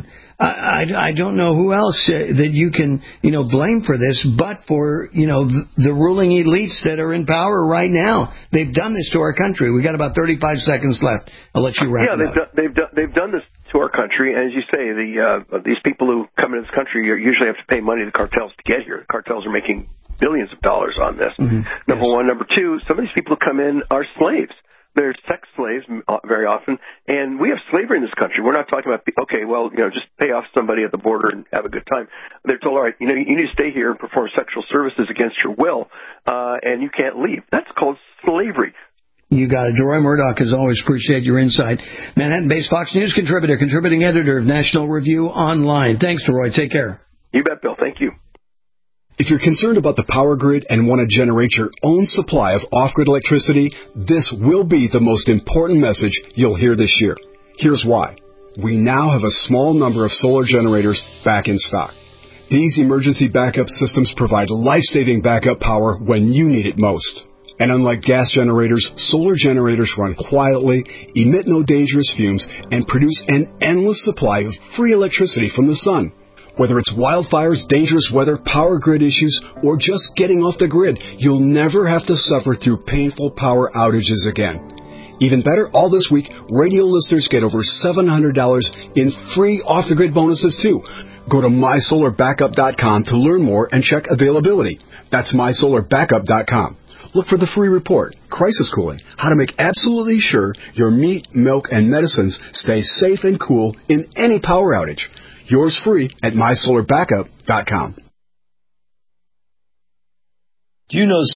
S12: I don't know who else that you can, blame for this, but for, the ruling elites that are in power right now. They've done this to our country. We got about 35 seconds left. I'll let you wrap it up.
S20: They've done this to our country, and as you say, these people who come into this country usually have to pay money to the cartels to get here. The cartels are making billions of dollars on this. Number one. Number two, some of these people who come in are slaves. They're sex slaves very often, and we have slavery in this country. We're not talking about, just pay off somebody at the border and have a good time. They're told, all right, you need to stay here and perform sexual services against your will, and you can't leave. That's called slavery.
S12: You got it. DeRoy Murdock, as always, appreciate your insight. Manhattan-based Fox News contributor, contributing editor of National Review Online. Thanks, DeRoy. Take care.
S20: You bet, Bill. Thank you.
S6: If you're concerned about the power grid and want to generate your own supply of off-grid electricity, this will be the most important message you'll hear this year. Here's why. We now have a small number of solar generators back in stock. These emergency backup systems provide life-saving backup power when you need it most. And unlike gas generators, solar generators run quietly, emit no dangerous fumes, and produce an endless supply of free electricity from the sun. Whether it's wildfires, dangerous weather, power grid issues, or just getting off the grid, you'll never have to suffer through painful power outages again. Even better, all this week, radio listeners get over $700 in free off-the-grid bonuses, too. Go to mysolarbackup.com to learn more and check availability. That's mysolarbackup.com. Look for the free report, Crisis Cooling, how to make absolutely sure your meat, milk, and medicines stay safe and cool in any power outage. Yours free at mysolarbackup.com.
S8: Do you know